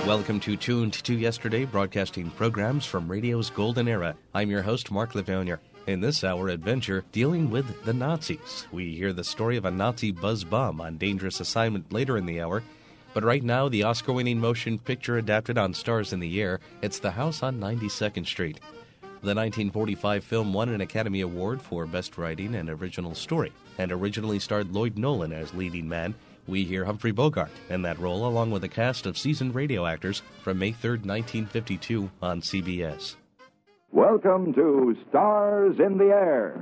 Welcome to Tuned to Yesterday, broadcasting programs from radio's golden era. I'm your host, Mark Lavounier. In this hour adventure, dealing with the Nazis. We hear the story of a Nazi buzz bomb on dangerous assignment later in the hour. But right now, the Oscar-winning motion picture adapted on Stars in the Air, it's The House on 92nd Street. The 1945 film won an Academy Award for Best Writing and Original Story, and originally starred Lloyd Nolan as leading man. We hear Humphrey Bogart in that role, along with a cast of seasoned radio actors from May 3rd, 1952 on CBS. Welcome to Stars in the Air.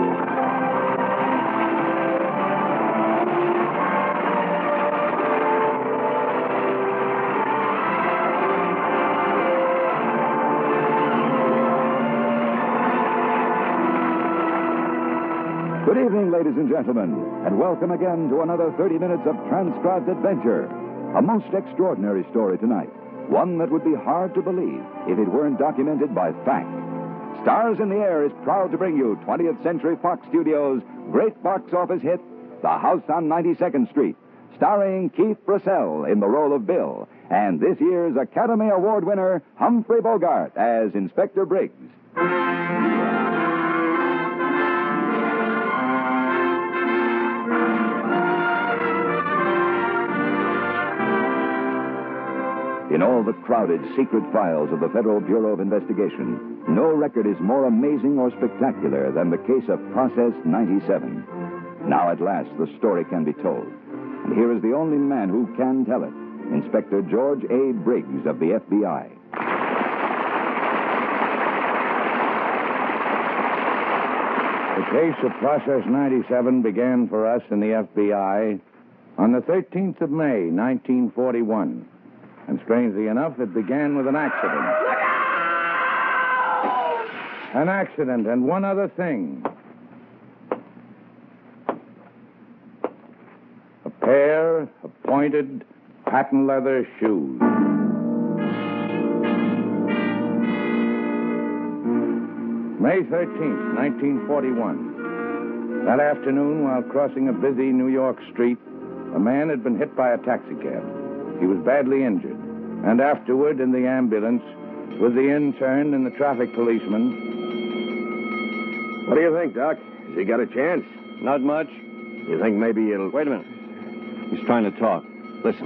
Good evening, ladies and gentlemen, and welcome again to another 30 minutes of transcribed adventure. A most extraordinary story tonight, one that would be hard to believe if it weren't documented by fact. Stars in the Air is proud to bring you 20th Century Fox Studios' great box office hit, The House on 92nd Street, starring Keith Russell in the role of Bill, and this year's Academy Award winner, Humphrey Bogart, as Inspector Briggs. In all the crowded secret files of the Federal Bureau of Investigation, no record is more amazing or spectacular than the case of Process 97. Now at last the story can be told. And here is the only man who can tell it, Inspector George A. Briggs of the FBI. The case of Process 97 began for us in the FBI on the 13th of May, 1941. And strangely enough, it began with an accident. Look out! An accident and one other thing. A pair of pointed patent leather shoes. May 13th, 1941. That afternoon, while crossing a busy New York street, a man had been hit by a taxicab. He was badly injured, and afterward, in the ambulance, with the intern and the traffic policeman. What do you think, Doc? Has he got a chance? Not much. You think maybe it'll... Wait a minute. He's trying to talk. Listen.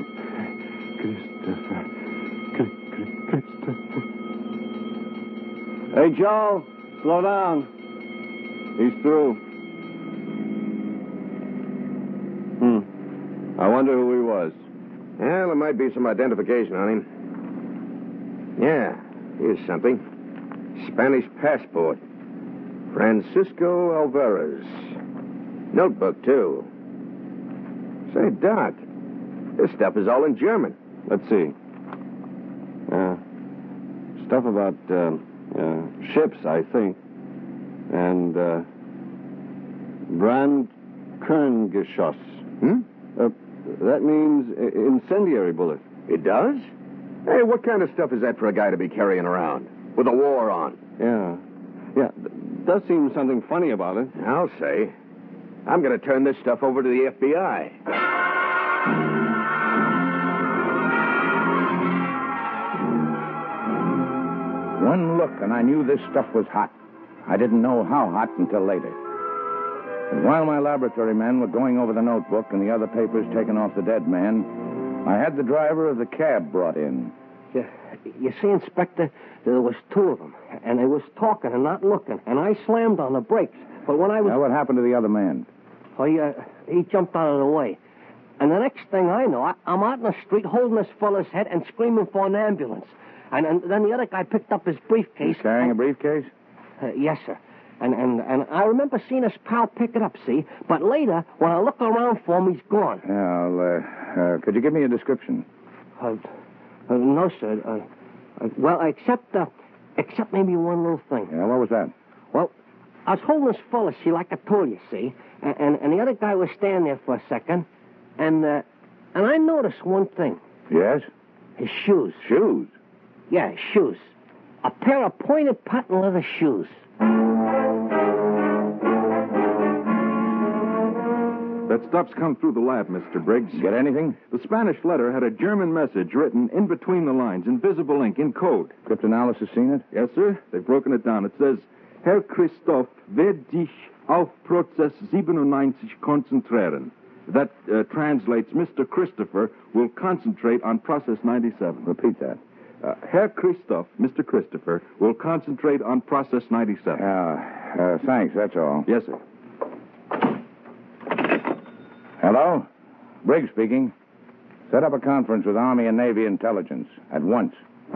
Hey, Joe, slow down. He's through. I wonder who he was. Well, there might be some identification on him. Yeah, here's something. Spanish passport. Francisco Alvarez. Notebook, too. Say, Doc, this stuff is all in German. Let's see. Stuff about ships, I think. And Brandkerngeschoss. That means incendiary bullet. It does? Hey, what kind of stuff is that for a guy to be carrying around? With a war on? Yeah. Does seem something funny about it. I'll say. I'm going to turn this stuff over to the FBI. One look, and I knew this stuff was hot. I didn't know how hot until later. And while my laboratory men were going over the notebook and the other papers taken off the dead man, I had the driver of the cab brought in. You see, Inspector, there was two of them, and they was talking and not looking, and I slammed on the brakes. But when I was... Now, what happened to the other man? Oh, he jumped out of the way. And the next thing I know, I'm out in the street holding this fella's head and screaming for an ambulance. And then the other guy picked up his briefcase. He's carrying a briefcase? Yes, sir. And I remember seeing his pal pick it up, see? But later, when I look around for him, he's gone. Yeah, could you give me a description? No, sir. Well, except maybe one little thing. Yeah, what was that? Well, I was holding this fella, see, like I told you, see? And the other guy was standing there for a second, and I noticed one thing. Yes? His shoes. Shoes? Yeah, shoes. A pair of pointed patent leather shoes. The That stuff's come through the lab, Mr. Briggs. Get anything? The Spanish letter had a German message written in between the lines, in visible ink, in code. Cryptanalysis seen it? Yes, sir. They've broken it down. It says, Herr Christoph wird dich auf Prozess 97 konzentrieren. That translates, Mr. Christopher will concentrate on Process 97. Repeat that. Herr Christoph, Mr. Christopher, will concentrate on Process 97. Thanks, that's all. Yes, sir. Hello? Briggs speaking. Set up a conference with Army and Navy intelligence at once.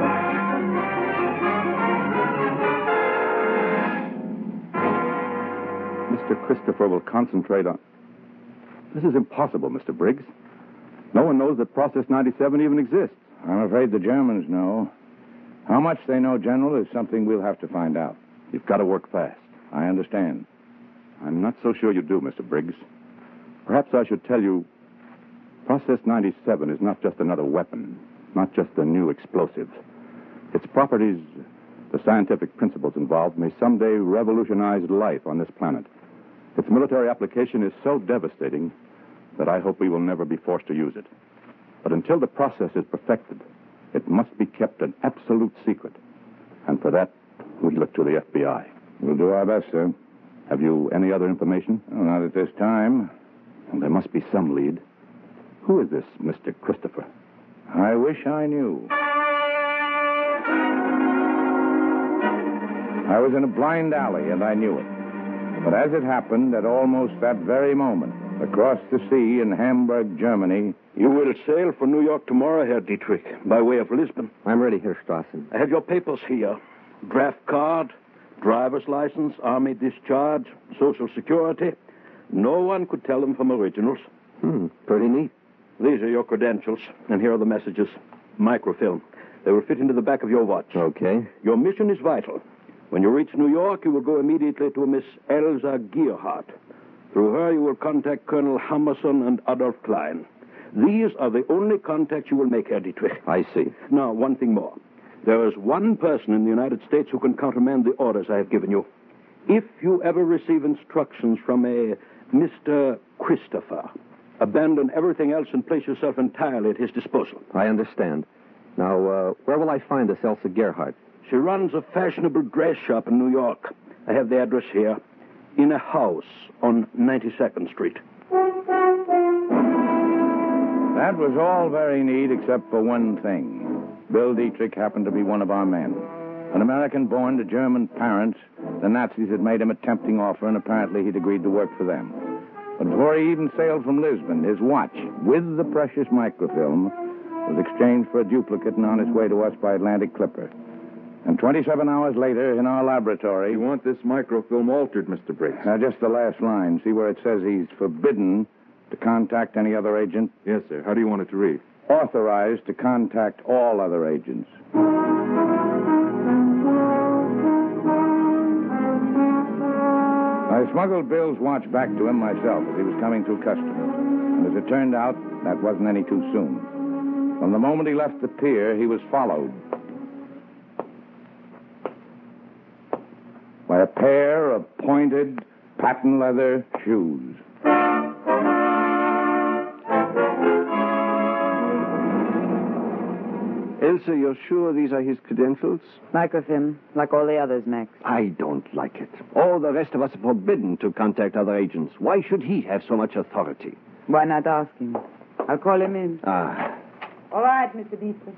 Mr. Christopher will concentrate on... This is impossible, Mr. Briggs. No one knows that Process 97 even exists. I'm afraid the Germans know. How much they know, General, is something we'll have to find out. You've got to work fast. I understand. I'm not so sure you do, Mr. Briggs. Perhaps I should tell you, Process 97 is not just another weapon, not just a new explosive. Its properties, the scientific principles involved, may someday revolutionize life on this planet. Its military application is so devastating that I hope we will never be forced to use it. But until the process is perfected, it must be kept an absolute secret. And for that, we look to the FBI. We'll do our best, sir. Have you any other information? Oh, not at this time. Well, there must be some lead. Who is this Mr. Christopher? I wish I knew. I was in a blind alley, and I knew it. But as it happened, at almost that very moment, across the sea in Hamburg, Germany... You will sail for New York tomorrow, Herr Dietrich, by way of Lisbon. I'm ready, Herr Strassen. I have your papers here. Draft card, driver's license, army discharge, social security. No one could tell them from originals. Pretty neat. These are your credentials, and here are the messages. Microfilm. They will fit into the back of your watch. Okay. Your mission is vital. When you reach New York, you will go immediately to a Miss Elsa Gearhart. Through her, you will contact Colonel Hammerson and Adolf Klein. These are the only contacts you will make, Herr Dietrich. I see. Now, one thing more. There is one person in the United States who can countermand the orders I have given you. If you ever receive instructions from a Mr. Christopher, abandon everything else and place yourself entirely at his disposal. I understand. Now, where will I find this Elsa Gerhardt? She runs a fashionable dress shop in New York. I have the address here. In a house on 92nd Street. That was all very neat except for one thing. Bill Dietrich happened to be one of our men. An American born to German parents, the Nazis had made him a tempting offer, and apparently he'd agreed to work for them. But before he even sailed from Lisbon, his watch, with the precious microfilm, was exchanged for a duplicate and on its way to us by Atlantic Clipper. And 27 hours later, in our laboratory... You want this microfilm altered, Mr. Briggs? Just the last line. See where it says he's forbidden to contact any other agent? Yes, sir. How do you want it to read? Authorized to contact all other agents. I smuggled Bill's watch back to him myself as he was coming through customs. And as it turned out, that wasn't any too soon. From the moment he left the pier, he was followed by a pair of pointed, patent leather shoes. Elsa, you're sure these are his credentials? Microfilm, like all the others, Max. I don't like it. All the rest of us are forbidden to contact other agents. Why should he have so much authority? Why not ask him? I'll call him in. Ah. All right, Mr. Dietrich.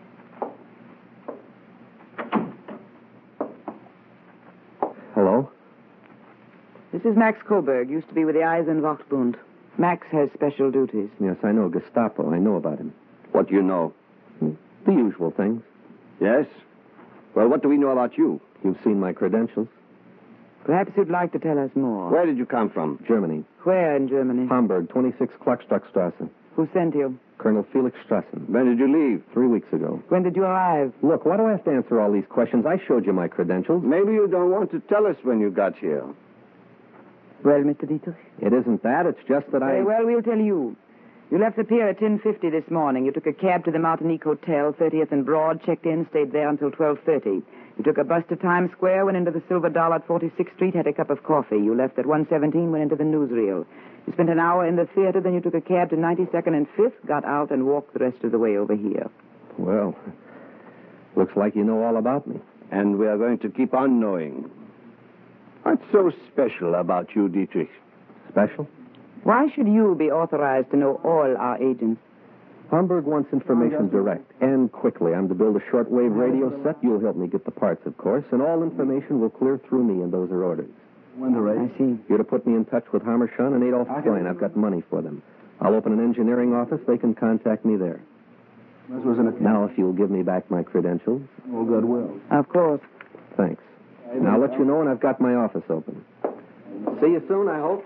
Hello? This is Max Koberg, used to be with the Eisenwachtbund. Max has special duties. Yes, I know. Gestapo. I know about him. What do you know? The usual things. Yes? Well, what do we know about you? You've seen my credentials. Perhaps you'd like to tell us more. Where did you come from? Germany. Where in Germany? Hamburg, 26 Klockstockstrasse. Who sent you? Colonel Felix Strassen. When did you leave? 3 weeks ago. When did you arrive? Look, why do I have to answer all these questions? I showed you my credentials. Maybe you don't want to tell us when you got here. Well, Mr. Dietrich? It isn't that. It's just that Very well, we'll tell you. You left the pier at 10:50 this morning. You took a cab to the Martinique Hotel, 30th and Broad, checked in, stayed there until 12:30. You took a bus to Times Square, went into the Silver Doll at 46th Street, had a cup of coffee. You left at 1:17, went into the newsreel. You spent an hour in the theater, then you took a cab to 92nd and 5th, got out, and walked the rest of the way over here. Well, looks like you know all about me. And we are going to keep on knowing. What's so special about you, Dietrich? Special? Why should you be authorized to know all our agents? Hamburg wants information direct and quickly. I'm to build a shortwave radio set. You'll help me get the parts, of course, and all information will clear through me, and those are orders. I see. You're to put me in touch with Hammershon and Adolf Klein. I've got money for them. I'll open an engineering office. They can contact me there. Now, if you'll give me back my credentials. Oh, goodwill. Of course. Thanks. Now, I'll let you know when I've got my office open. See you soon, I hope.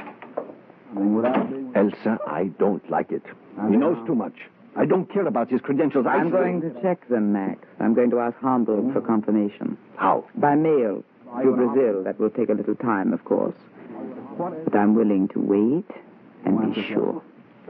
Elsa, I don't like it. He knows too much. I don't care about his credentials. I'm going to check them, Max. I'm going to ask Hamburg for confirmation. How? By mail. To Brazil. That will take a little time, of course. But I'm willing to wait and be sure.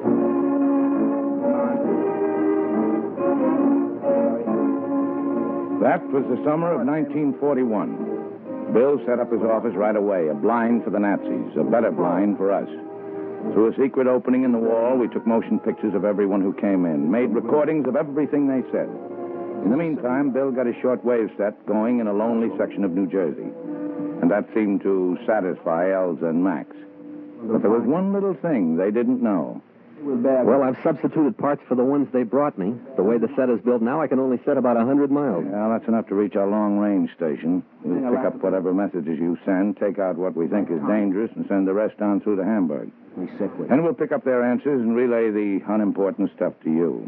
That was the summer of 1941. Bill set up his office right away, a blind for the Nazis, a better blind for us. Through a secret opening in the wall, we took motion pictures of everyone who came in, made recordings of everything they said. In the meantime, Bill got a shortwave set going in a lonely section of New Jersey. And that seemed to satisfy Elsa and Max. But there was one little thing they didn't know. Well, I've substituted parts for the ones they brought me. The way the set is built now, I can only set about 100 miles. Yeah, that's enough to reach our long-range station. We'll pick up whatever messages you send, take out what we think is dangerous, and send the rest on through to Hamburg. And we'll pick up their answers and relay the unimportant stuff to you.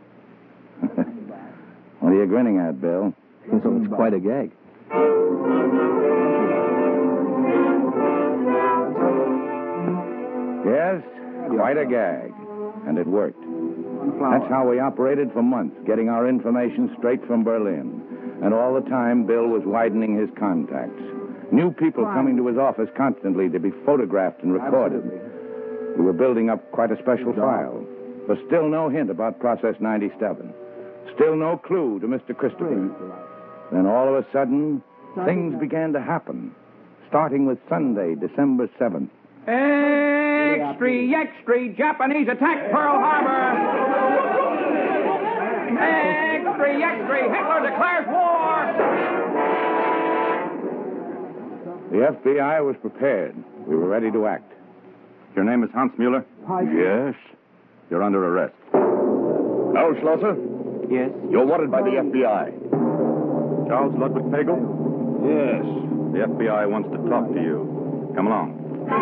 What are you grinning at, Bill? So it's quite a gag. Yes, quite a gag. And it worked. That's how we operated for months, getting our information straight from Berlin. And all the time, Bill was widening his contacts. New people coming to his office constantly to be photographed and recorded. We were building up quite a special file. But still no hint about Process 97. Still no clue to Mr. Christopher. Then all of a sudden, things began to happen. Starting with Sunday, December 7th. Extra, Japanese attack Pearl Harbor. Extra, Hitler declares war. The FBI was prepared. We were ready to act. Your name is Hans Mueller? Yes. You're under arrest. Al Schlosser? Yes? You're wanted by the FBI. Charles Ludwig Pagel? Yes. The FBI wants to talk to you. Come along.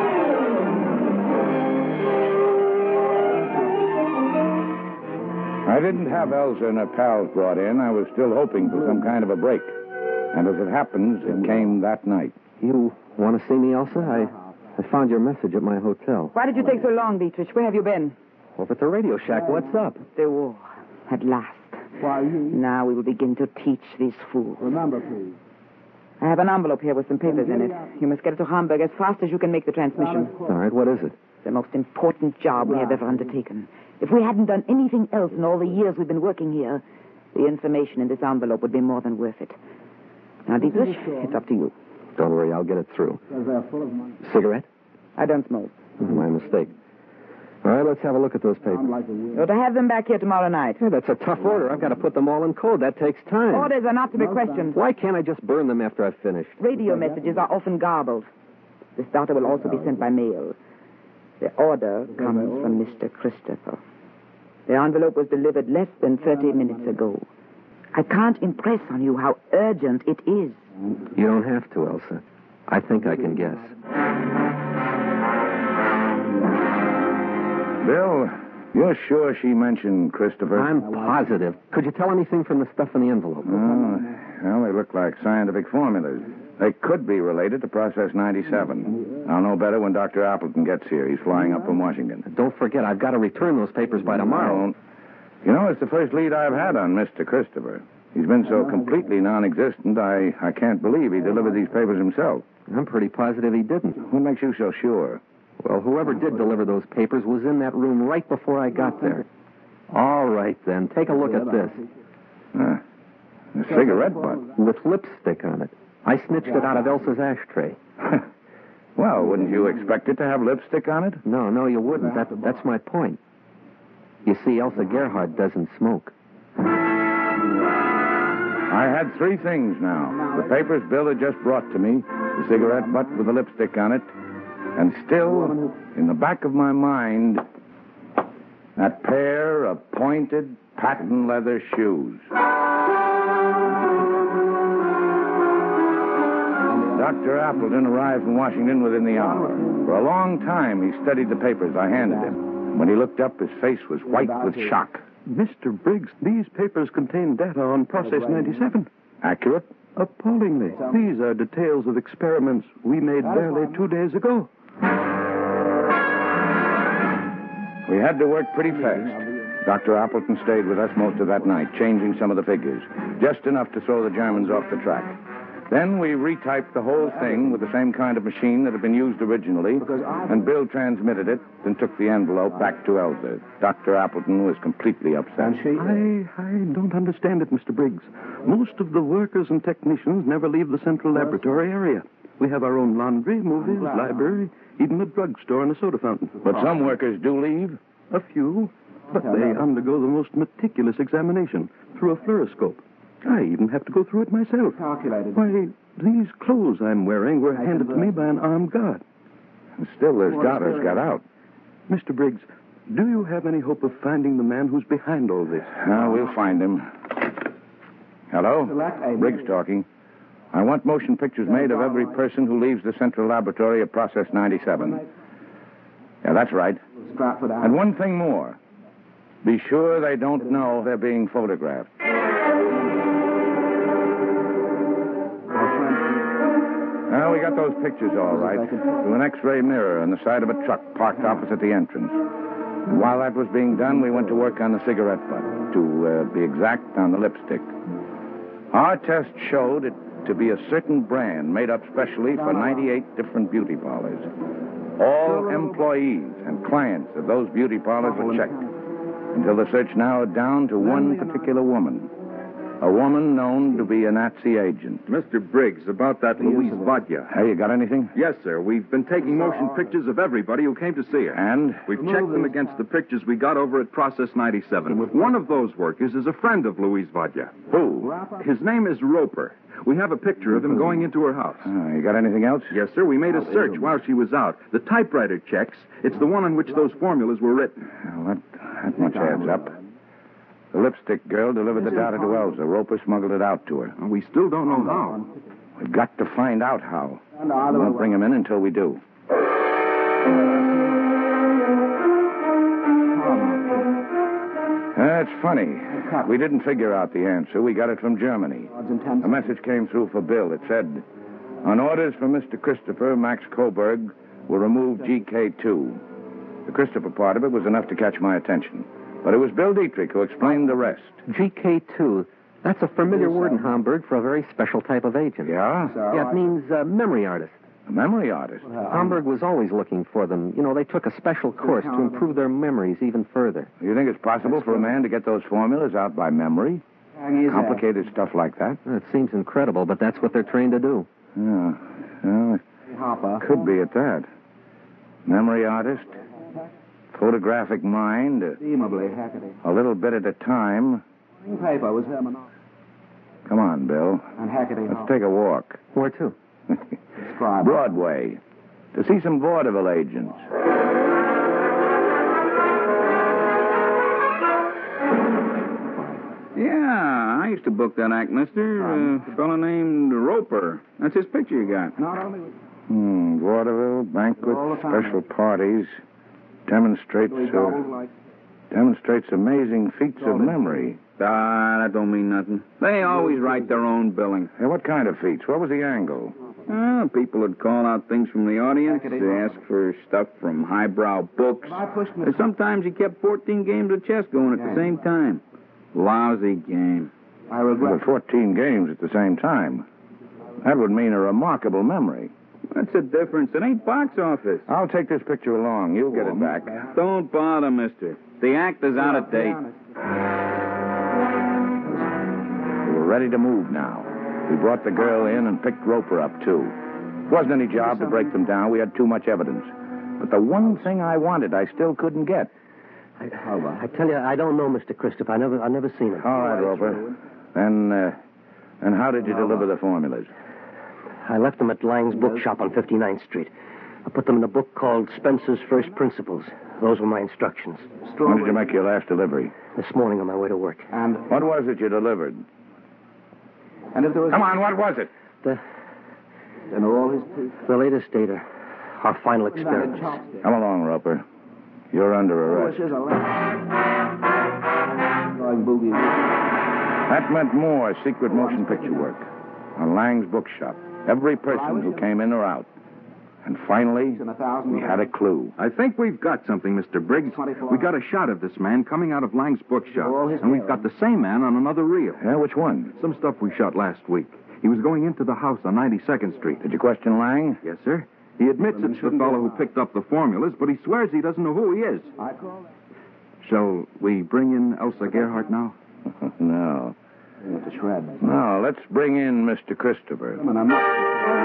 I didn't have Elsa and her pals brought in. I was still hoping for some kind of a break. And as it happens, it came that night. You want to see me, Elsa? I found your message at my hotel. Why did you take so long, Dietrich? Where have you been? Over at the Radio Shack. What's up? The war. At last. Now we will begin to teach these fools. Remember, please. I have an envelope here with some papers in it. You must get it to Hamburg as fast as you can make the transmission. All right, what is it? It's the most important job we have ever undertaken. If we hadn't done anything else in all the years we've been working here, the information in this envelope would be more than worth it. Now, Dietrich, it's up to you. Don't worry, I'll get it through. They're full of money. Cigarette? I don't smoke. My mistake. All right, let's have a look at those papers. You're to have them back here tomorrow night. Yeah, that's a tough order. I've got to put them all in code. That takes time. Orders are not to be questioned. Why can't I just burn them after I've finished? Radio messages are often garbled. The starter will also be sent by mail. The order comes from Mr. Christopher. The envelope was delivered less than 30 minutes ago. I can't impress on you how urgent it is. You don't have to, Elsa. I think I can guess. Bill, you're sure she mentioned Christopher? I'm positive. Could you tell anything from the stuff in the envelope? Well, they look like scientific formulas. They could be related to Process 97. I'll know better when Dr. Appleton gets here. He's flying up from Washington. Don't forget, I've got to return those papers by tomorrow. You know, it's the first lead I've had on Mr. Christopher. He's been so completely non-existent, I can't believe he delivered these papers himself. I'm pretty positive he didn't. What makes you so sure? Well, whoever did deliver those papers was in that room right before I got there. All right, then. Take a look at this. A cigarette butt. With lipstick on it. I snitched it out of Elsa's ashtray. Well, wouldn't you expect it to have lipstick on it? No, you wouldn't. That's my point. You see, Elsa Gerhardt doesn't smoke. I had three things now. The papers Bill had just brought to me, the cigarette butt with the lipstick on it, and still, in the back of my mind, that pair of pointed patent leather shoes. Dr. Appleton arrived from Washington within the hour. For a long time, he studied the papers I handed him. When he looked up, his face was white with shock. Mr. Briggs, these papers contain data on Process 97. Accurate? Appallingly. These are details of experiments we made barely 2 days ago. We had to work pretty fast. Dr. Appleton stayed with us most of that night, changing some of the figures, just enough to throw the Germans off the track. Then we retyped the whole thing with the same kind of machine that had been used originally, and Bill transmitted it, then took the envelope back to Elsa. Dr. Appleton was completely upset. I don't understand it, Mr. Briggs. Most of the workers and technicians never leave the central laboratory area. We have our own laundry, movies, library, even a drugstore and a soda fountain. But some workers do leave? A few, but they undergo the most meticulous examination through a fluoroscope. I even have to go through it myself. Why, these clothes I'm wearing were handed to me by an armed guard. And still, this daughter's got out. Mr. Briggs, do you have any hope of finding the man who's behind all this? We'll find him. Hello? Briggs talking. I want motion pictures made of every person who leaves the central laboratory of Process 97. Yeah, that's right. And one thing more. Be sure they don't know they're being photographed. Well, we got those pictures all right. Through an X-ray mirror on the side of a truck parked opposite the entrance. And while that was being done, we went to work on the cigarette butt. To be exact, on the lipstick. Our test showed it to be a certain brand made up specially for 98 different beauty parlors. All employees and clients of those beauty parlors were checked, until the search narrowed down to one particular woman. A woman known to be a Nazi agent. Mr. Briggs, about that Louise Vodya. Hey, you got anything? Yes, sir. We've been taking motion pictures of everybody who came to see her. And? We've checked them against the pictures we got over at Process 97. One of those workers is a friend of Louise Vodya. Who? His name is Roper. We have a picture of him going into her house. You got anything else? Yes, sir. We made a search while she was out. The typewriter checks. It's the one on which those formulas were written. Well, that much adds up. The lipstick girl delivered the data to Elsa. Roper smuggled it out to her. We still don't know how. We've got to find out how. We won't bring him in until we do. That's funny. We didn't figure out the answer. We got it from Germany. A message came through for Bill. It said, on orders from Mr. Christopher, Max Coburg will remove GK2. The Christopher part of it was enough to catch my attention. But it was Bill Dietrich who explained the rest. GK2. That's a familiar word in Hamburg for a very special type of agent. Yeah? Yeah, it means memory artist. A memory artist? Hamburg was always looking for them. You know, they took a special course to improve their memories even further. You think it's possible for a man to get those formulas out by memory? Complicated stuff like that? It seems incredible, but that's what they're trained to do. Yeah. Well, it could be at that. Memory artist, photographic mind, a little bit at a time. Paper was Herman. Come on, Bill. And Hackerty. Let's take a walk. Where to? Broadway. To see some vaudeville agents. Yeah, I used to book that act, mister. A fellow named Roper. That's his picture you got. Not only... Vaudeville, banquets, special parties. Demonstrates amazing feats of memory. That don't mean nothing. They always write their own billing. Hey, what kind of feats? What was the angle? People would call out things from the audience. They ask for stuff from highbrow books. And sometimes he kept 14 games of chess going at the same time. Lousy game. I regret 14 games at the same time. That would mean a remarkable memory. What's the difference? It ain't box office. I'll take this picture along. You'll get it back. Don't bother, mister. The act is out of date. We were ready to move now. We brought the girl in and picked Roper up, too. Wasn't any job to break them down. We had too much evidence. But the one thing I wanted, I still couldn't get. I tell you, I don't know Mr. Christopher. I never seen him. All right, Roper. And how did you deliver the formulas? I left them at Lang's bookshop on 59th Street. I put them in a book called Spencer's First Principles. Those were my instructions. When did you make your last delivery? This morning on my way to work. And what was it you delivered? And if there was... Come on, what was it? And are all his teeth? The latest data. Our final experiments. Come along, Roper. You're under arrest. That meant more secret motion picture work on Lang's bookshop. Every person who came in or out. And finally, we had a clue. I think we've got something, Mr. Briggs. We got a shot of this man coming out of Lang's bookshop. And we've got the same man on another reel. Yeah, which one? Some stuff we shot last week. He was going into the house on 92nd Street. Did you question Lang? Yes, sir. He admits it's the fellow who picked up the formulas, but he swears he doesn't know who he is. Shall we bring in Elsa Gerhardt now? No. To shred. No, let's bring in Mr. Christopher. I'm not...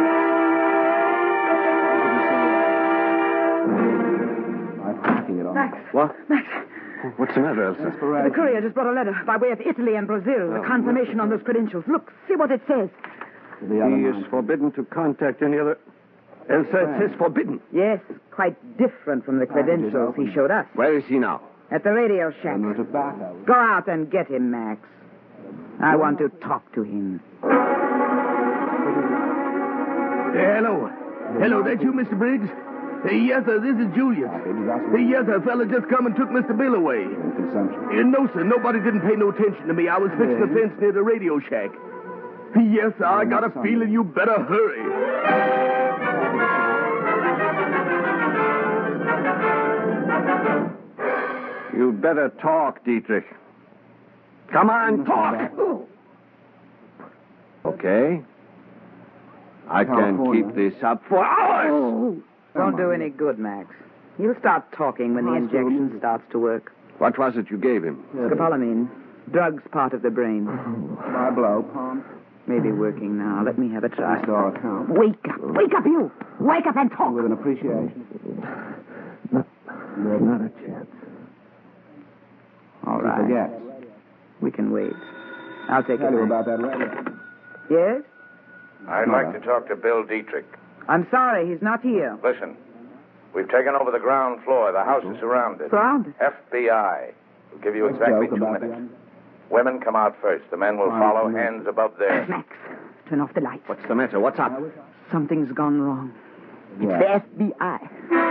Max. What? Max. What's the matter, Elsa? The courier just brought a letter by way of Italy and Brazil. A confirmation on those credentials. Look, see what it says. He is forbidden to contact any other... Elsa, it says forbidden. Yes, quite different from the credentials he showed us. Where is he now? At the radio shack. Go out and get him, Max. I want to talk to him. Hello. Hello, that you, Mr. Briggs? Yes, sir, this is Julius. Yes, sir, fella just come and took Mr. Bill away. No, sir, nobody didn't pay no attention to me. I was fixing the fence near the radio shack. Yes, sir, I got a feeling you better hurry. You'd better talk, Dietrich. Come on, talk! Okay. I can keep this up for hours. Won't do any good, Max. He'll start talking when the injection starts to work. What was it you gave him? Scopolamine. Drugs part of the brain. My blow, Palm. Maybe working now. Let me have a try. Our account. Wake up. Wake up, you. Wake up and talk. With an appreciation. Not a chance. All right. Yes. We can wait. I'll take Tell it. you about that later. Yes? I'd like to talk to Bill Dietrich. I'm sorry, he's not here. Listen, we've taken over the ground floor. The house is surrounded. Surrounded? FBI. We'll give you exactly 2 minutes. Women come out first. The men will follow, hands above theirs. Max, turn off the lights. What's the matter? What's up? Something's gone wrong. It's the FBI.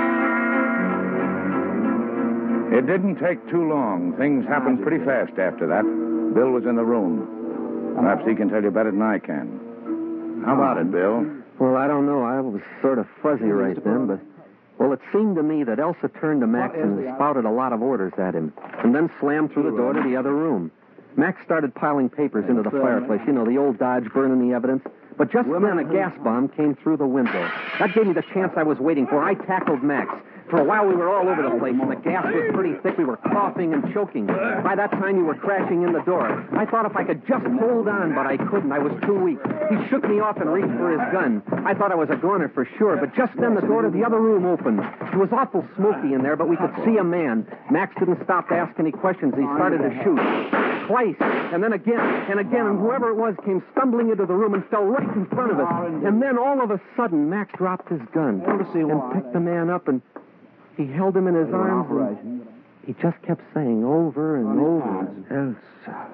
It didn't take too long. Things happened pretty fast after that. Bill was in the room. Perhaps he can tell you better than I can. How about it, Bill? Well, I don't know. I was sort of fuzzy right then, but... Well, it seemed to me that Elsa turned to Max and spouted a lot of orders at him, and then slammed through the door to the other room. Max started piling papers into the fireplace, you know, the old Dodge burning the evidence. But just then, a gas bomb came through the window. That gave me the chance I was waiting for. I tackled Max. For a while, we were all over the place, and the gas was pretty thick. We were coughing and choking. By that time, you were crashing in the door. I thought if I could just hold on, but I couldn't. I was too weak. He shook me off and reached for his gun. I thought I was a goner for sure, but just then the door to the other room opened. It was awful smoky in there, but we could see a man. Max didn't stop to ask any questions. He started to shoot. Twice, and then again, and whoever it was came stumbling into the room and fell right in front of us. And then all of a sudden, Max dropped his gun and picked the man up, and he held him in his arms, and he just kept saying over and over, Elsa.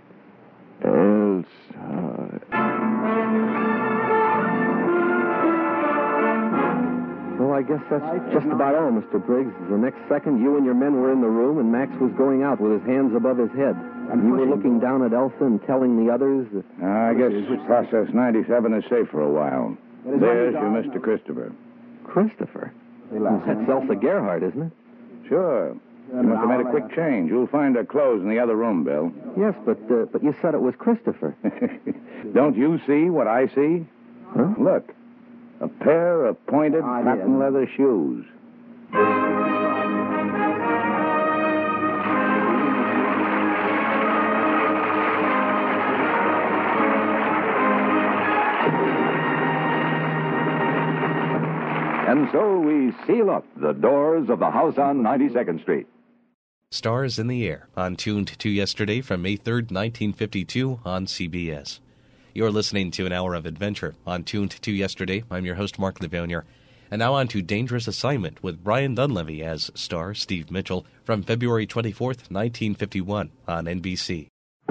Elsa. Well, I guess that's just about all, Mr. Briggs. The next second, you and your men were in the room, and Max was going out with his hands above his head. And you were looking down at Elsa and telling the others that... I guess Process 97 is safe for a while. There's your Mr. Christopher. Christopher? That's Elsa Gerhardt, isn't it? Sure. You must have made a quick change. You'll find her clothes in the other room, Bill. Yes, but you said it was Christopher. Don't you see what I see? Huh? Look. A pair of pointed patent leather shoes. And so we seal up the doors of the house on 92nd Street. Stars in the Air on Tuned to Yesterday from May 3rd, 1952 on CBS. You're listening to an hour of adventure on Tuned to Yesterday. I'm your host, Mark Livonia. And now on to Dangerous Assignment with Brian Dunleavy as star Steve Mitchell from February 24th, 1951 on NBC.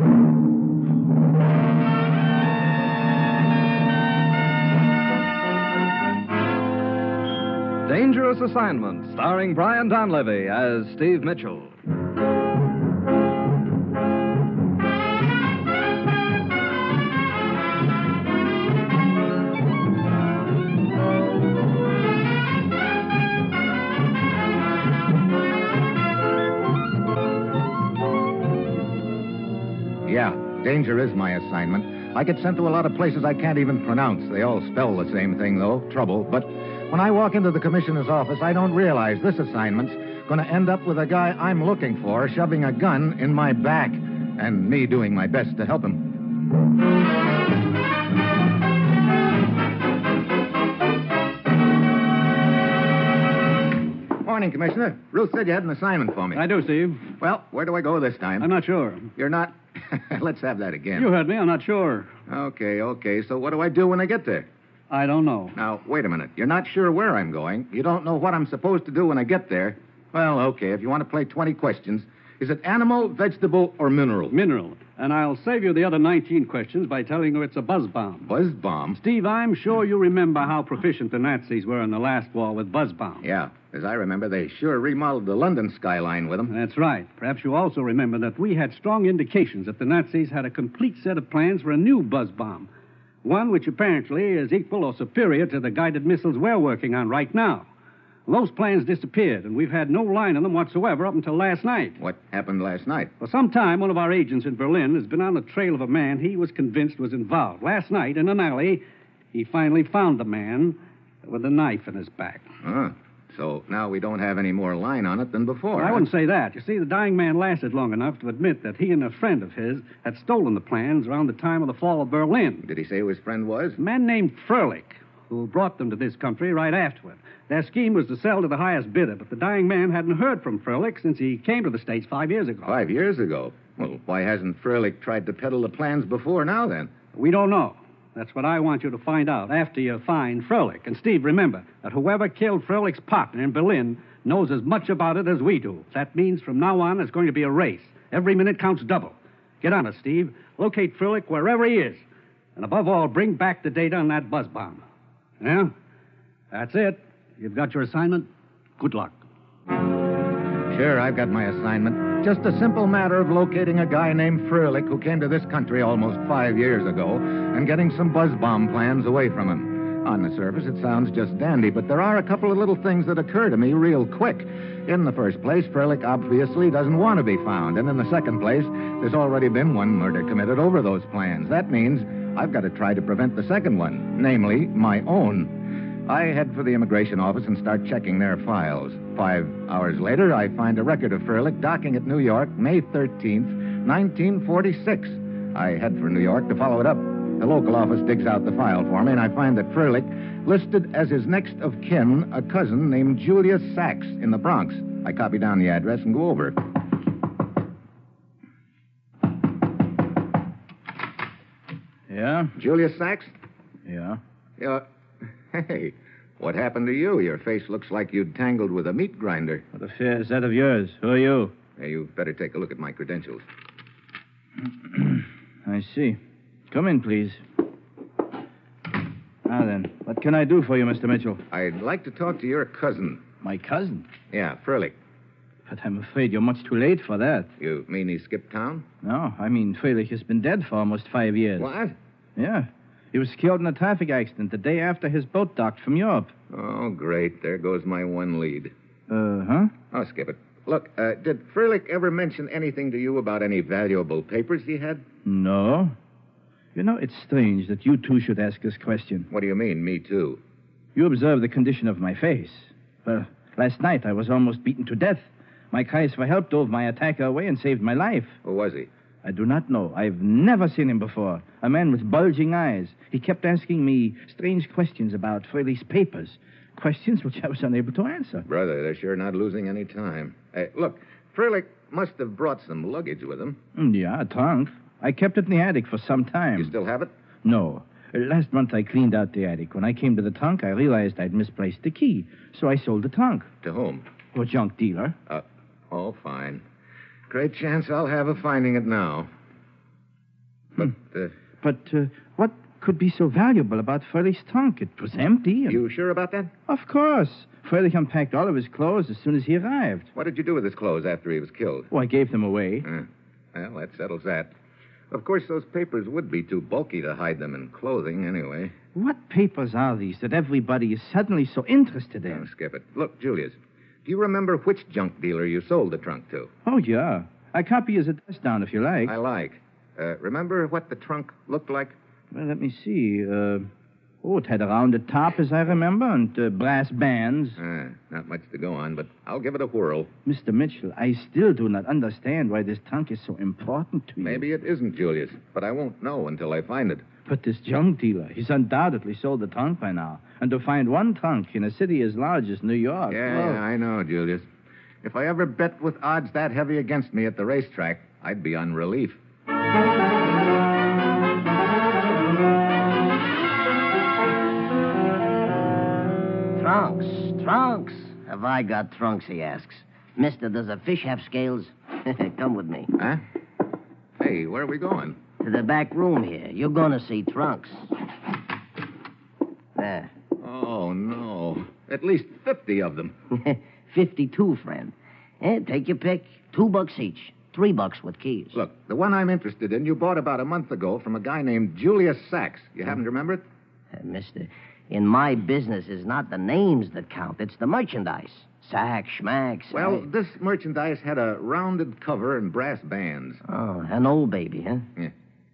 Dangerous Assignment, starring Brian Donlevy as Steve Mitchell. Yeah, danger is my assignment. I get sent to a lot of places I can't even pronounce. They all spell the same thing, though, trouble. But when I walk into the commissioner's office, I don't realize this assignment's going to end up with a guy I'm looking for shoving a gun in my back, and me doing my best to help him. Morning, Commissioner. Ruth said you had an assignment for me. I do, Steve. Well, where do I go this time? I'm not sure. You're not? Let's have that again. You heard me. I'm not sure. Okay. So what do I do when I get there? I don't know. Now, wait a minute. You're not sure where I'm going. You don't know what I'm supposed to do when I get there. Well, okay, if you want to play 20 questions, is it animal, vegetable, or mineral? Mineral. And I'll save you the other 19 questions by telling you it's a buzz bomb. Buzz bomb? Steve, I'm sure you remember how proficient the Nazis were in the last war with buzz bombs. Yeah. As I remember, they sure remodeled the London skyline with them. That's right. Perhaps you also remember that we had strong indications that the Nazis had a complete set of plans for a new buzz bomb. One which apparently is equal or superior to the guided missiles we're working on right now. Those plans disappeared, and we've had no line on them whatsoever up until last night. What happened last night? For some time, one of our agents in Berlin has been on the trail of a man he was convinced was involved. Last night, in an alley, he finally found the man with a knife in his back. So now we don't have any more line on it than before. I wouldn't say that. You see, the dying man lasted long enough to admit that he and a friend of his had stolen the plans around the time of the fall of Berlin. Did he say who his friend was? A man named Froelich, who brought them to this country right afterward. Their scheme was to sell to the highest bidder, but the dying man hadn't heard from Froelich since he came to the States 5 years ago. 5 years ago? Well, why hasn't Froelich tried to peddle the plans before now, then? We don't know. That's what I want you to find out after you find Froelich. And, Steve, remember that whoever killed Froelich's partner in Berlin knows as much about it as we do. That means from now on there's going to be a race. Every minute counts double. Get on it, Steve. Locate Froelich wherever he is. And above all, bring back the data on that buzz bomb. Yeah? That's it. You've got your assignment. Good luck. Sure, I've got my assignment. Just a simple matter of locating a guy named Froelich who came to this country almost 5 years ago and getting some buzz bomb plans away from him. On the surface, it sounds just dandy, but there are a couple of little things that occur to me real quick. In the first place, Froelich obviously doesn't want to be found. And in the second place, there's already been one murder committed over those plans. That means I've got to try to prevent the second one, namely my own. I head for the immigration office and start checking their files. 5 hours later, I find a record of Froelich docking at New York, May 13th, 1946. I head for New York to follow it up. The local office digs out the file for me, and I find that Froelich listed as his next of kin a cousin named Julius Sachs in the Bronx. I copy down the address and go over it. Yeah? Julius Sachs? Yeah. Hey, what happened to you? Your face looks like you'd tangled with a meat grinder. What affair is that of yours? Who are you? Hey, you better take a look at my credentials. I see. Come in, please. Now then, what can I do for you, Mr. Mitchell? I'd like to talk to your cousin. My cousin? Yeah, Froelich. But I'm afraid you're much too late for that. You mean he skipped town? No, I mean Froelich has been dead for almost 5 years. What? Yeah. He was killed in a traffic accident the day after his boat docked from Europe. Oh, great. There goes my one lead. Huh? I'll skip it. Look, did Froelich ever mention anything to you about any valuable papers he had? No. You know, it's strange that you two should ask this question. What do you mean, me too? You observed the condition of my face. Well, last night I was almost beaten to death. My cries for help drove my attacker away and saved my life. Who was he? I do not know. I've never seen him before. A man with bulging eyes. He kept asking me strange questions about Froelich's papers. questions which I was unable to answer. Brother, they're sure not losing any time. Hey, look, Froelich must have brought some luggage with him. Yeah, a trunk. I kept it in the attic for some time. You still have it? No. Last month I cleaned out the attic. When I came to the trunk, I realized I'd misplaced the key. So I sold the trunk. To whom? To a junk dealer. Oh, fine. Great chance I'll have of finding it now. But, what could be so valuable about Fröhlich's trunk? It was empty. You sure about that? Of course. Fröhlich unpacked all of his clothes as soon as he arrived. What did you do with his clothes after he was killed? Oh, I gave them away. Well, that settles that. Of course, those papers would be too bulky to hide them in clothing anyway. What papers are these that everybody is suddenly so interested in? Skip it. Look, Julius, do you remember which junk dealer you sold the trunk to? Oh, yeah. I copy his address down if you like. I like. Remember what the trunk looked like? Well, let me see. It had a rounded top, as I remember, and brass bands. Not much to go on, but I'll give it a whirl. Mr. Mitchell, I still do not understand why this trunk is so important to you. Maybe it isn't, Julius, but I won't know until I find it. But this junk dealer, he's undoubtedly sold the trunk by now. And to find one trunk in a city as large as New York... Yeah, I know, Julius. If I ever bet with odds that heavy against me at the racetrack, I'd be on relief. Trunks. Have I got trunks, he asks. Mister, does a fish have scales? Come with me. Huh? Hey, where are we going? To the back room here. You're going to see trunks. There. Oh, no. At least 50 of them. 52, friend. Take your pick. $2 each. $3 with keys. Look, the one I'm interested in you bought about a month ago from a guy named Julius Sachs. You happen to remember it? Mister, in my business, it's not the names that count. It's the merchandise. Sack, schmacks. Well, this merchandise had a rounded cover and brass bands. Oh, an old baby, huh? Yeah.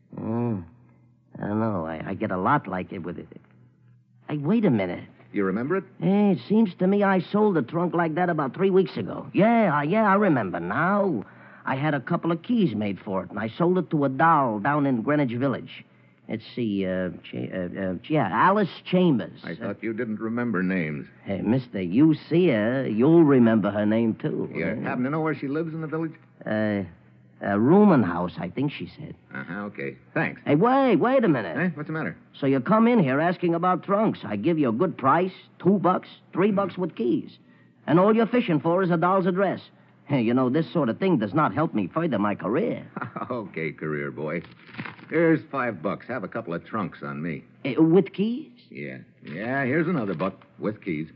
I know. I get a lot like it with it. Hey, wait a minute. You remember it? It seems to me I sold a trunk like that about 3 weeks ago. Yeah, I remember now. I had a couple of keys made for it, and I sold it to a doll down in Greenwich Village. Let's see, Alice Chambers. I thought you didn't remember names. Hey, mister, you see her, you'll remember her name, too. You happen to know where she lives in the village? Rooman House, I think she said. Okay. Thanks. Hey, wait a minute. What's the matter? So you come in here asking about trunks. I give you a good price, $2, $3 with keys. And all you're fishing for is a doll's address. Hey, you know, this sort of thing does not help me further my career. Okay, career boy. Here's $5. Have a couple of trunks on me. With keys? Yeah, here's another $1 with keys.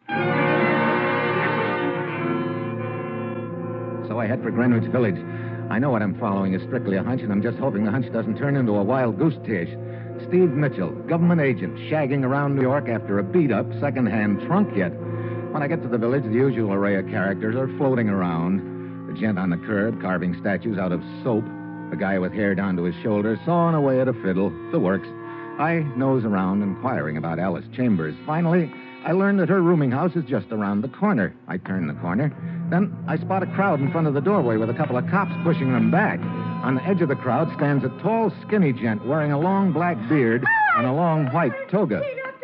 So I head for Greenwich Village. I know what I'm following is strictly a hunch, and I'm just hoping the hunch doesn't turn into a wild goose chase. Steve Mitchell, government agent, shagging around New York after a beat-up second-hand trunk yet. When I get to the village, the usual array of characters are floating around. The gent on the curb carving statues out of soap. A guy with hair down to his shoulders sawing away at a fiddle. The works. I nose around inquiring about Alice Chambers. Finally, I learn that her rooming house is just around the corner. I turn the corner. Then I spot a crowd in front of the doorway with a couple of cops pushing them back. On the edge of the crowd stands a tall, skinny gent wearing a long black beard and a long white toga.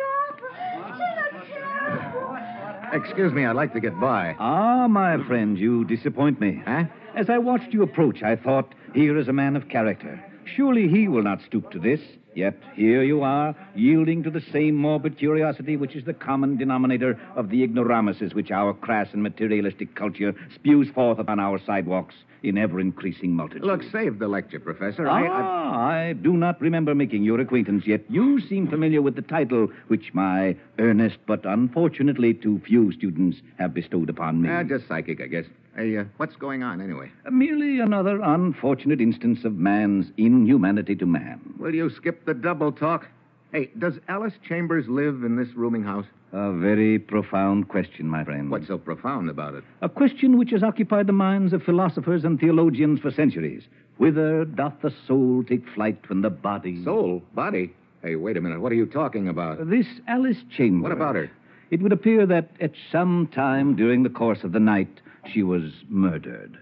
Excuse me, I'd like to get by. Ah, my friend, you disappoint me. Huh? As I watched you approach, I thought, here is a man of character. Surely he will not stoop to this. Yet here you are, yielding to the same morbid curiosity which is the common denominator of the ignoramuses which our crass and materialistic culture spews forth upon our sidewalks in ever-increasing multitudes. Look, save the lecture, Professor. I do not remember making your acquaintance, yet you seem familiar with the title which my earnest but unfortunately too few students have bestowed upon me. Just psychic, I guess. Hey, what's going on, anyway? Merely another unfortunate instance of man's inhumanity to man. Will you skip the double talk? Hey, does Alice Chambers live in this rooming house? A very profound question, my friend. What's so profound about it? A question which has occupied the minds of philosophers and theologians for centuries. Whither doth the soul take flight when the body... Soul? Body? Hey, wait a minute. What are you talking about? This Alice Chambers. What about her? It would appear that at some time during the course of the night, she was murdered.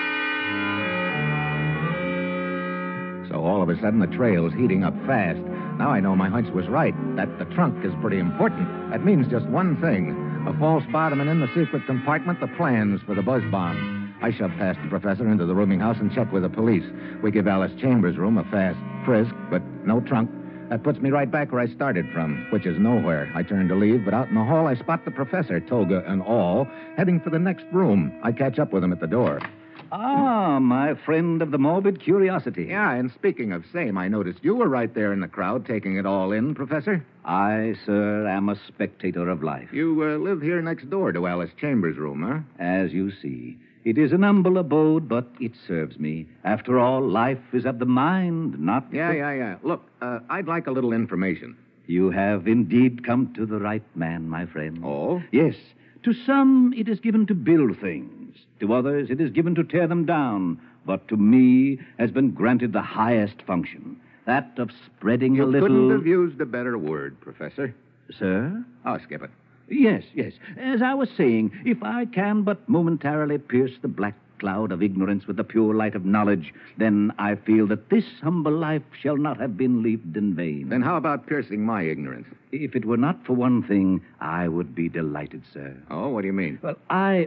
So all of a sudden, the trail's heating up fast. Now I know my hunch was right, that the trunk is pretty important. That means just one thing. A false bottom and in the secret compartment, the plans for the buzz bomb. I shove past the professor into the rooming house and check with the police. We give Alice Chambers' room a fast frisk, but no trunk. That puts me right back where I started from, which is nowhere. I turn to leave, but out in the hall I spot the professor, toga and all, heading for the next room. I catch up with him at the door. Ah, my friend of the morbid curiosity. Yeah, and speaking of same, I noticed you were right there in the crowd taking it all in, Professor. I, sir, am a spectator of life. You live here next door to Alice Chambers' room, huh? As you see. It is an humble abode, but it serves me. After all, life is of the mind, not... Yeah. Look, I'd like a little information. You have indeed come to the right man, my friend. Oh? Yes. To some, it is given to build things. To others, it is given to tear them down. But to me has been granted the highest function, that of spreading a little... You couldn't have used a better word, Professor. Sir? Oh, skip it. Yes. As I was saying, if I can but momentarily pierce the black cloud of ignorance with the pure light of knowledge, then I feel that this humble life shall not have been lived in vain. Then how about piercing my ignorance? If it were not for one thing, I would be delighted, sir. Oh, what do you mean? Well, I,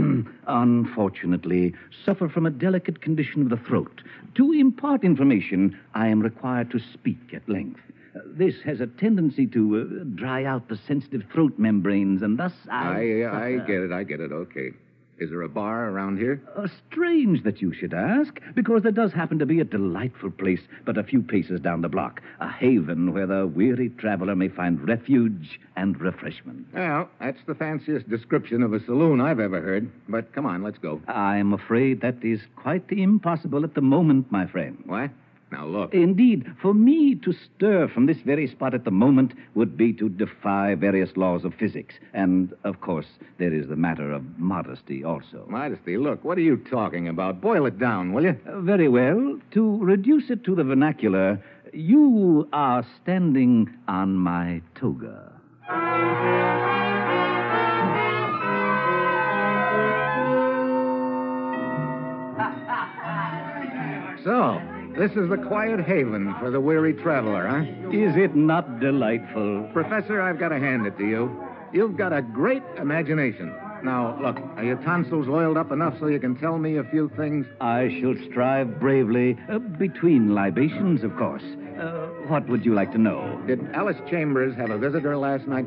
unfortunately, suffer from a delicate condition of the throat. To impart information, I am required to speak at length. This has a tendency to dry out the sensitive throat membranes, and thus I get it, okay. Is there a bar around here? Strange that you should ask, because there does happen to be a delightful place but a few paces down the block, a haven where the weary traveler may find refuge and refreshment. Well, that's the fanciest description of a saloon I've ever heard. But come on, let's go. I'm afraid that is quite impossible at the moment, my friend. What? Now, look. Indeed, for me to stir from this very spot at the moment would be to defy various laws of physics. And, of course, there is the matter of modesty also. Modesty? Look, what are you talking about? Boil it down, will you? Very well. To reduce it to the vernacular, you are standing on my toga. So, this is the quiet haven for the weary traveler, huh? Is it not delightful? Professor, I've got to hand it to you. You've got a great imagination. Now, look, are your tonsils oiled up enough so you can tell me a few things? I shall strive bravely, between libations, of course. What would you like to know? Did Alice Chambers have a visitor last night?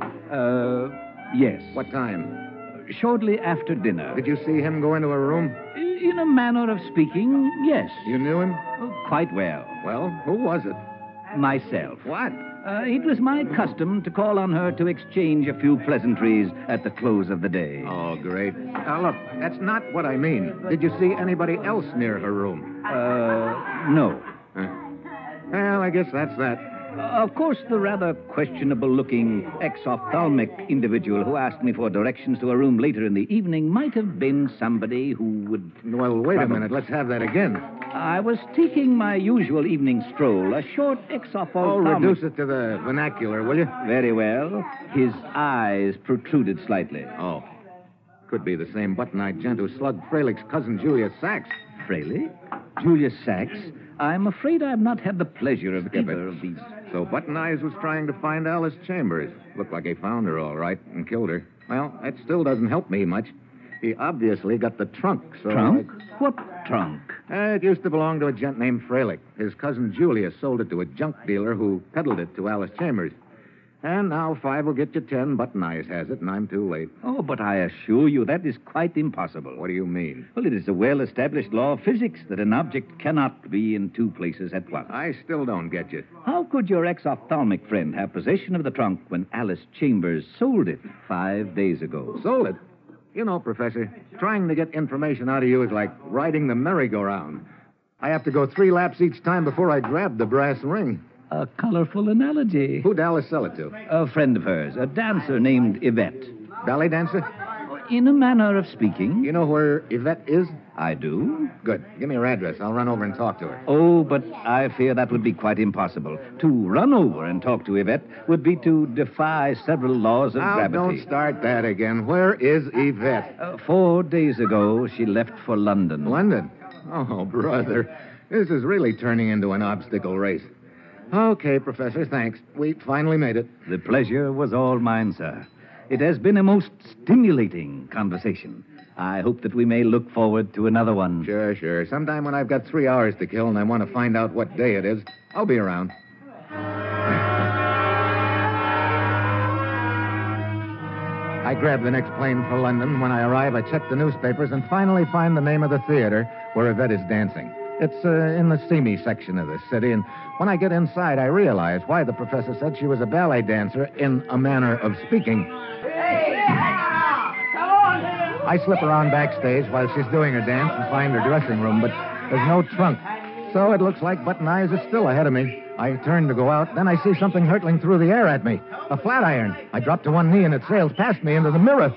Yes. What time? Shortly after dinner. Did you see him go into a room? In a manner of speaking, yes. You knew him? Quite well. Well, who was it? Myself. What? It was my custom to call on her to exchange a few pleasantries at the close of the day. Oh, great. Now, look, that's not what I mean. Did you see anybody else near her room? No. Well, I guess that's that. Of course, the rather questionable-looking ex-ophthalmic individual who asked me for directions to a room later in the evening might have been somebody who would... Well, wait a minute. Let's have that again. I was taking my usual evening stroll, a short ex-ophthalmic... Oh, reduce it to the vernacular, will you? Very well. His eyes protruded slightly. Oh. Could be the same button-eyed gent who slugged Freilic's cousin Julius Sachs. Freilich? Julius Sachs? I'm afraid I've not had the pleasure of either of these... So Button Eyes was trying to find Alice Chambers. Looked like he found her all right and killed her. Well, that still doesn't help me much. He obviously got the trunk, so... Trunk? What trunk? It used to belong to a gent named Freilich. His cousin Julius sold it to a junk dealer who peddled it to Alice Chambers. And now 5 will get you 10. Button Eyes has it, and I'm too late. Oh, but I assure you that is quite impossible. What do you mean? Well, it is a well-established law of physics that an object cannot be in two places at once. I still don't get you. How could your ex-ophthalmic friend have possession of the trunk when Alice Chambers sold it 5 days ago? Sold it? You know, Professor, trying to get information out of you is like riding the merry-go-round. I have to go 3 laps each time before I grab the brass ring. A colorful analogy. Who'd Alice sell it to? A friend of hers, a dancer named Yvette. Ballet dancer? In a manner of speaking. You know where Yvette is? I do. Good. Give me her address. I'll run over and talk to her. Oh, but I fear that would be quite impossible. To run over and talk to Yvette would be to defy several laws of gravity. Don't start that again. Where is Yvette? 4 days ago, she left for London. London? Oh, brother. This is really turning into an obstacle race. Okay, Professor, thanks. We finally made it. The pleasure was all mine, sir. It has been a most stimulating conversation. I hope that we may look forward to another one. Sure. Sometime when I've got 3 hours to kill and I want to find out what day it is, I'll be around. I grab the next plane for London. When I arrive, I check the newspapers and finally find the name of the theater where Yvette is dancing. It's in the seamy section of the city, and when I get inside, I realize why the professor said she was a ballet dancer in a manner of speaking. I slip around backstage while she's doing her dance and find her dressing room, but there's no trunk. So it looks like Button Eyes is still ahead of me. I turn to go out, then I see something hurtling through the air at me. A flat iron. I drop to one knee and it sails past me into the mirror.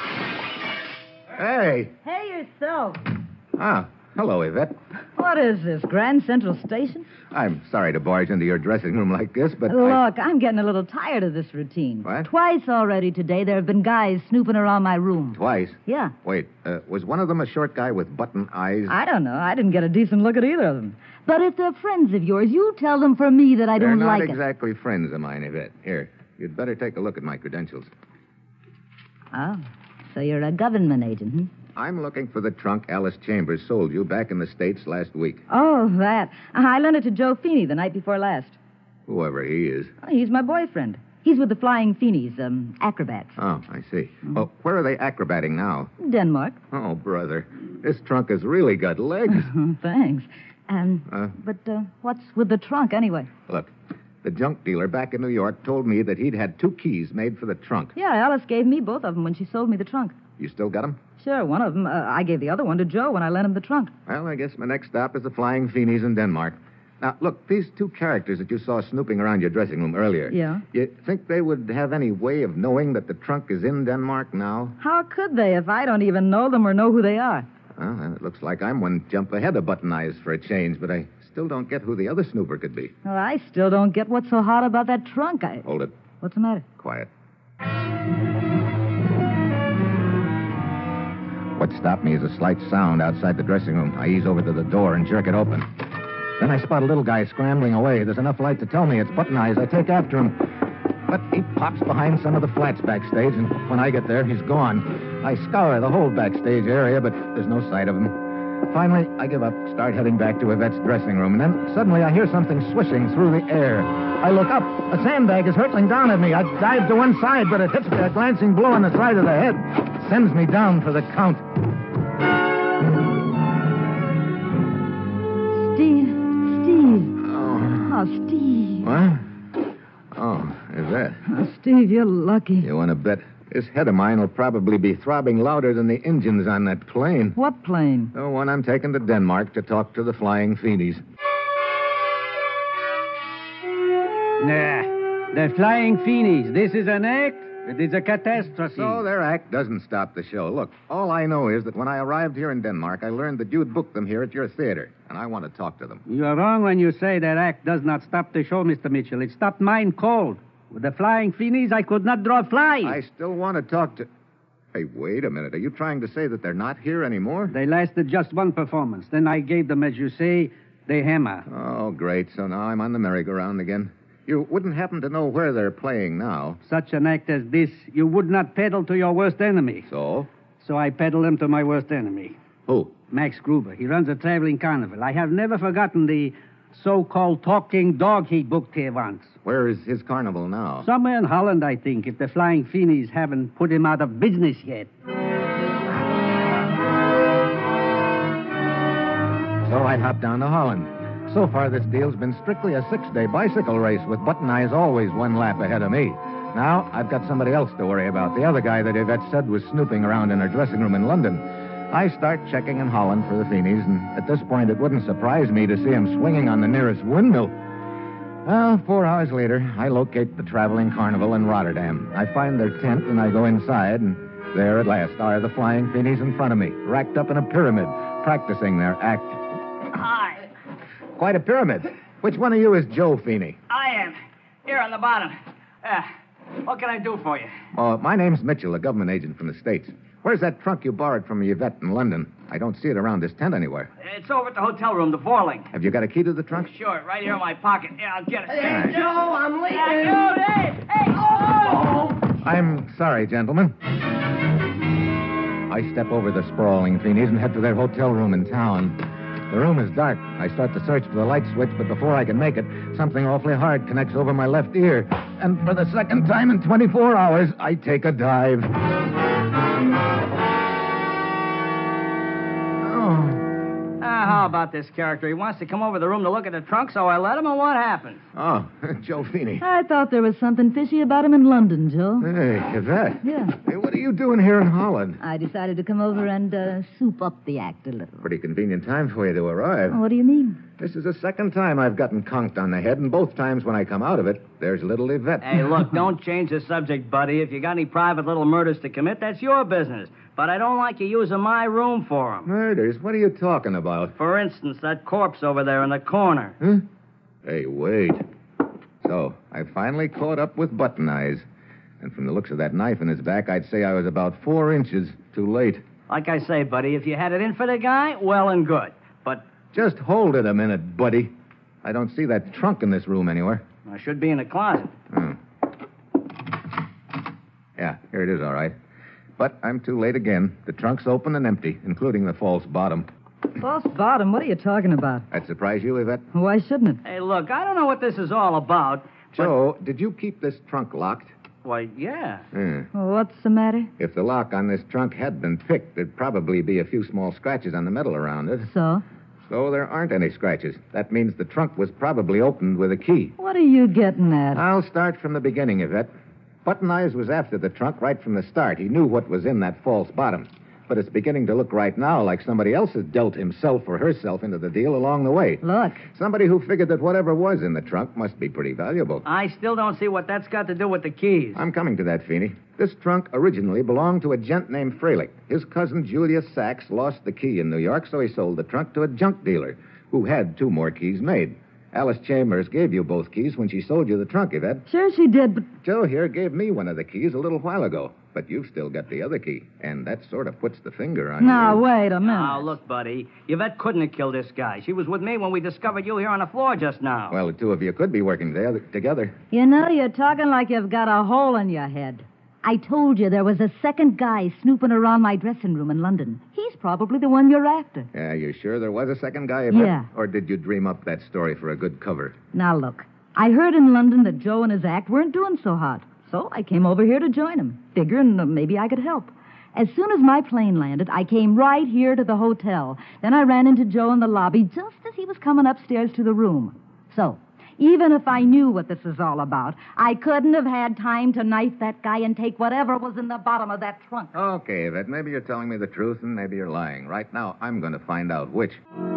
Hey. Hey, yourself. Ah, hello, Yvette. What is this, Grand Central Station? I'm sorry to barge into your dressing room like this, but Look, I'm getting a little tired of this routine. What? Twice already today there have been guys snooping around my room. Twice? Yeah. Wait, was one of them a short guy with button eyes? I don't know. I didn't get a decent look at either of them. But if they're friends of yours, you tell them for me that I don't like They're it. not exactly friends of mine, Yvette. Here, you'd better take a look at my credentials. Oh, so you're a government agent, hmm? I'm looking for the trunk Alice Chambers sold you back in the States last week. Oh, that. I lent it to Joe Feeney the night before last. Whoever he is. Oh, he's my boyfriend. He's with the Flying Feenies, acrobats. Oh, I see. Well, where are they acrobating now? Denmark. Oh, brother. This trunk has really got legs. Thanks. But what's with the trunk, anyway? Look, the junk dealer back in New York told me that he'd had 2 keys made for the trunk. Yeah, Alice gave me both of them when she sold me the trunk. You still got them? Sure, one of them. I gave the other one to Joe when I lent him the trunk. Well, I guess my next stop is the Flying Feenies in Denmark. Now, look, these 2 characters that you saw snooping around your dressing room earlier. Yeah? You think they would have any way of knowing that the trunk is in Denmark now? How could they if I don't even know them or know who they are? Well, then it looks like I'm one jump ahead of Button Eyes for a change, but I still don't get who the other snooper could be. Well, I still don't get what's so hot about that trunk. Hold it. What's the matter? Quiet. What stopped me is a slight sound outside the dressing room. I ease over to the door and jerk it open. Then I spot a little guy scrambling away. There's enough light to tell me it's Button Eyes. I take after him. But he pops behind some of the flats backstage, and when I get there, he's gone. I scour the whole backstage area, but there's no sight of him. Finally, I give up, start heading back to Yvette's dressing room, and then suddenly I hear something swishing through the air. I look up. A sandbag is hurtling down at me. I dive to one side, but it hits me a glancing blow on the side of the head. Sends me down for the count. Steve. Oh, Steve. What? Oh, is that? Oh, Steve, you're lucky. You want to bet? This head of mine will probably be throbbing louder than the engines on that plane. What plane? The one I'm taking to Denmark to talk to the Flying Feenies. Nah, the Flying Feenies. This is an act. It is a catastrophe. So their act doesn't stop the show. Look, all I know is that when I arrived here in Denmark, I learned that you'd booked them here at your theater, and I want to talk to them. You're wrong when you say that act does not stop the show, Mr. Mitchell. It stopped mine cold. With the Flying Feenies, I could not draw flies. I still want to talk to... Hey, wait a minute. Are you trying to say that they're not here anymore? They lasted just one performance. Then I gave them, as you say, the hammer. Oh, great. So now I'm on the merry-go-round again. You wouldn't happen to know where they're playing now. Such an act as this, you would not peddle to your worst enemy. So? So I peddle them to my worst enemy. Who? Max Gruber. He runs a traveling carnival. I have never forgotten the so-called talking dog he booked here once. Where is his carnival now? Somewhere in Holland, I think, if the Flying Feenies haven't put him out of business yet. So I hopped down to Holland. So far, this deal's been strictly a 6-day bicycle race, with Button Eyes always one lap ahead of me. Now, I've got somebody else to worry about, the other guy that Yvette said was snooping around in her dressing room in London. I start checking in Holland for the Feenies, and at this point, it wouldn't surprise me to see him swinging on the nearest windmill. Well, 4 hours later, I locate the traveling carnival in Rotterdam. I find their tent, and I go inside, and there at last are the Flying Feenies in front of me, racked up in a pyramid, practicing their act. Hi. Quite a pyramid. Which one of you is Joe Feeney? I am. Here on the bottom. What can I do for you? My name's Mitchell, a government agent from the States. Where's that trunk you borrowed from Yvette in London? I don't see it around this tent anywhere. It's over at the hotel room, the Vorling. Have you got a key to the trunk? Sure, right here in my pocket. Yeah, I'll get it. Hey, Joe, I'm leaving. Hey, oh! I'm sorry, gentlemen. I step over the sprawling Feeneys and head to their hotel room in town. The room is dark. I start to search for the light switch, but before I can make it, something awfully hard connects over my left ear. And for the second time in 24 hours, I take a dive. How about this character? He wants to come over the room to look at the trunk, so I let him, and what happened? Oh, Joe Feeney. I thought there was something fishy about him in London, Joe. Hey, Yvette. Yeah. Hey, what are you doing here in Holland? I decided to come over and soup up the act a little. Pretty convenient time for you to arrive. What do you mean? This is the second time I've gotten conked on the head, and both times when I come out of it, there's little Yvette. Hey, look, don't change the subject, buddy. If you got any private little murders to commit, that's your business. But I don't like you using my room for them. Murders? What are you talking about? For instance, that corpse over there in the corner. Huh? Hey, wait. So, I finally caught up with Button Eyes. And from the looks of that knife in his back, I'd say I was about 4 inches too late. Like I say, buddy, if you had it in for the guy, well and good. But... Just hold it a minute, buddy. I don't see that trunk in this room anywhere. I should be in the closet. Oh. Yeah, here it is, all right. But I'm too late again. The trunk's open and empty, including the false bottom. False bottom? What are you talking about? That surprise you, Yvette? Why shouldn't it? Hey, look, I don't know what this is all about. Joe, did you keep this trunk locked? Why, yeah. Well, what's the matter? If the lock on this trunk had been picked, there'd probably be a few small scratches on the metal around it. So? So there aren't any scratches. That means the trunk was probably opened with a key. What are you getting at? I'll start from the beginning, Yvette. Button Eyes was after the trunk right from the start. He knew what was in that false bottom. But it's beginning to look right now like somebody else has dealt himself or herself into the deal along the way. Look. Somebody who figured that whatever was in the trunk must be pretty valuable. I still don't see what that's got to do with the keys. I'm coming to that, Feeney. This trunk originally belonged to a gent named Freilich. His cousin Julius Sachs lost the key in New York, so he sold the trunk to a junk dealer who had 2 more keys made. Alice Chambers gave you both keys when she sold you the trunk, Yvette. Sure she did, but... Joe here gave me one of the keys a little while ago. But you've still got the other key. And that sort of puts the finger on Now, you. wait a minute. Now, look, buddy. Yvette couldn't have killed this guy. She was with me when we discovered you here on the floor just now. Well, the two of you could be working together. You know, you're talking like you've got a hole in your head. I told you there was a second guy snooping around my dressing room in London. He's probably the one you're after. Yeah, you sure there was a second guy, Yvette? Yeah. Or did you dream up that story for a good cover? Now, look. I heard in London that Joe and his act weren't doing so hot. So I came over here to join him, figuring maybe I could help. As soon as my plane landed, I came right here to the hotel. Then I ran into Joe in the lobby just as he was coming upstairs to the room. So, even if I knew what this is all about, I couldn't have had time to knife that guy and take whatever was in the bottom of that trunk. Okay, Yvette, maybe you're telling me the truth and maybe you're lying. Right now, I'm going to find out which.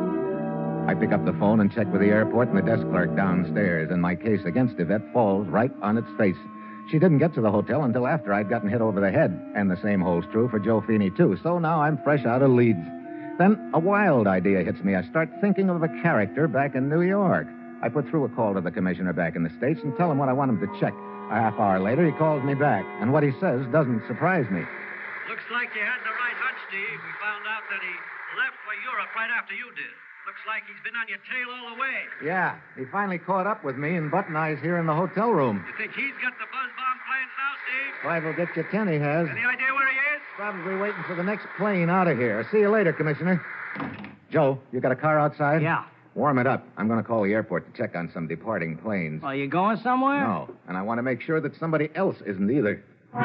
I pick up the phone and check with the airport and the desk clerk downstairs, and my case against Yvette falls right on its face. She didn't get to the hotel until after I'd gotten hit over the head, and the same holds true for Joe Feeney, too. So now I'm fresh out of Leeds. Then a wild idea hits me. I start thinking of a character back in New York. I put through a call to the commissioner back in the States and tell him what I want him to check. A half hour later, he calls me back, and what he says doesn't surprise me. Looks like you had the right hunch, Steve. We found out that he left for Europe right after you did. Looks like he's been on your tail all the way. Yeah, he finally caught up with me and Button Eyes here in the hotel room. You think he's got the buzz bomb plans now, Steve? 5 will get you 10, he has. Any idea where he is? Probably waiting for the next plane out of here. See you later, Commissioner. Joe, you got a car outside? Yeah. Warm it up. I'm going to call the airport to check on some departing planes. Are you going somewhere? No, and I want to make sure that somebody else isn't either.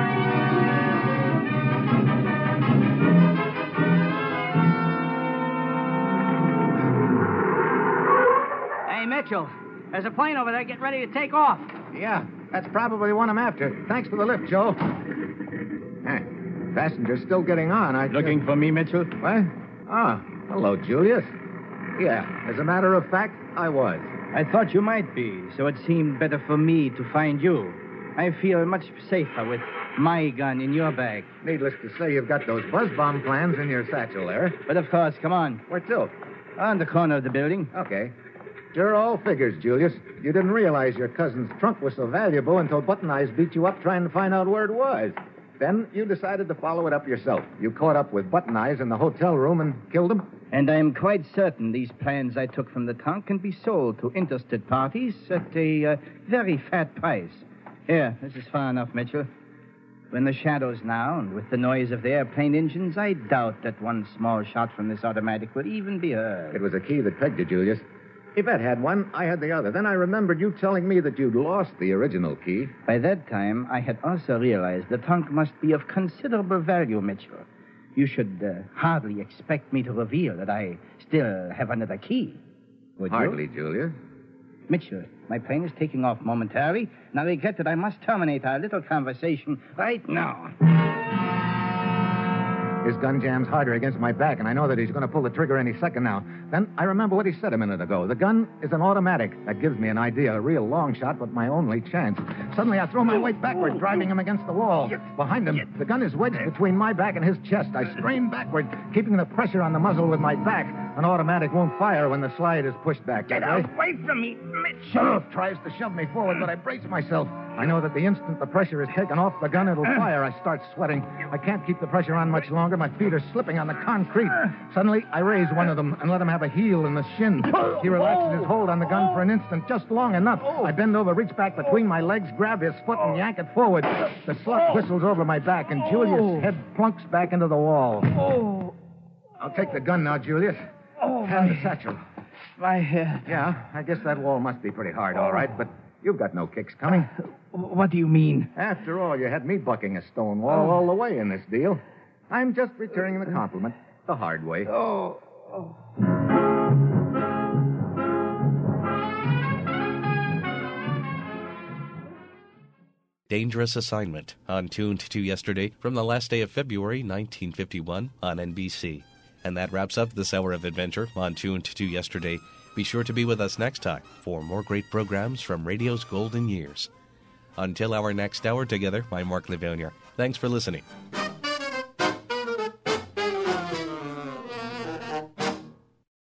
Hey, Mitchell, there's a plane over there getting ready to take off. Yeah, that's probably the one I'm after. Thanks for the lift, Joe. Passenger's still getting on. Looking for me, Mitchell? What? Oh, hello, Julius. Yeah, as a matter of fact, I was. I thought you might be, so it seemed better for me to find you. I feel much safer with my gun in your bag. Needless to say, you've got those buzz bomb plans in your satchel there. But of course, come on. Where to? On the corner of the building. Okay. You're all figures, Julius. You didn't realize your cousin's trunk was so valuable until Button Eyes beat you up trying to find out where it was. then you decided to follow it up yourself. You caught up with Button Eyes in the hotel room and killed him? And I am quite certain these plans I took from the trunk can be sold to interested parties at a very fat price. Here, this is far enough, Mitchell. We're in the shadows now, and with the noise of the airplane engines, I doubt that one small shot from this automatic would even be heard. It was a key that pegged you, Julius. Yvette had one, I had the other. Then I remembered you telling me that you'd lost the original key. By that time, I had also realized the trunk must be of considerable value, Mitchell. You should hardly expect me to reveal that I still have another key. Would you? Hardly, Julius. Mitchell, my plane is taking off momentarily, and I regret that I must terminate our little conversation right now. His gun jams harder against my back, and I know that he's going to pull the trigger any second now. Then I remember what he said a minute ago. The gun is an automatic. That gives me an idea, a real long shot, but my only chance. Suddenly, I throw my weight backward, driving him against the wall. Behind him, the gun is wedged between my back and his chest. I strain backward, keeping the pressure on the muzzle with my back. An automatic won't fire when the slide is pushed back. Get away from me, Mitchell! Sheriff tries to shove me forward, but I brace myself. I know that the instant the pressure is taken off the gun, it'll fire. I start sweating. I can't keep the pressure on much longer. My feet are slipping on the concrete. Suddenly, I raise one of them and let him have a heel in the shin. He relaxes his hold on the gun for an instant, just long enough. I bend over, reach back between my legs, grab his foot, and yank it forward. The slug whistles over my back, and Julius' head plunks back into the wall. I'll take the gun now, Julius. And the satchel. My head. Yeah, I guess that wall must be pretty hard, all right, but you've got no kicks coming. What do you mean? After all, you had me bucking a stone wall all the way in this deal. I'm just returning the compliment the hard way. Dangerous Assignment, on Tuned to Yesterday from the last day of February 1951 on NBC. And that wraps up this hour of adventure on Tuned to Yesterday. Be sure to be with us next time for more great programs from radio's golden years. Until our next hour together, I'm Mark Livonia. Thanks for listening.